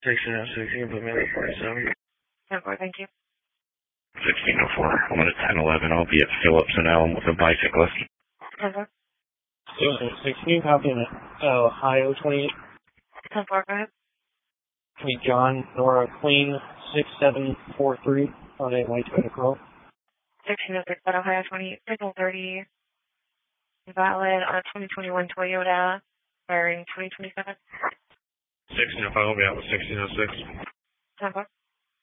1606, you can put me on 47. 10-4, thank you. 1604. I'm at 1011. I'll be at Phillips and Elm with a bicyclist. 10-4. 16, copy in Ohio 28. 10-4, go ahead. John Nora Queen 6743 on a white Toyota Corolla. 1606 at Ohio 28, signal 30. Valid on a 2021 Toyota, firing 2027. 1605, I'll be out with 1606. 10-4.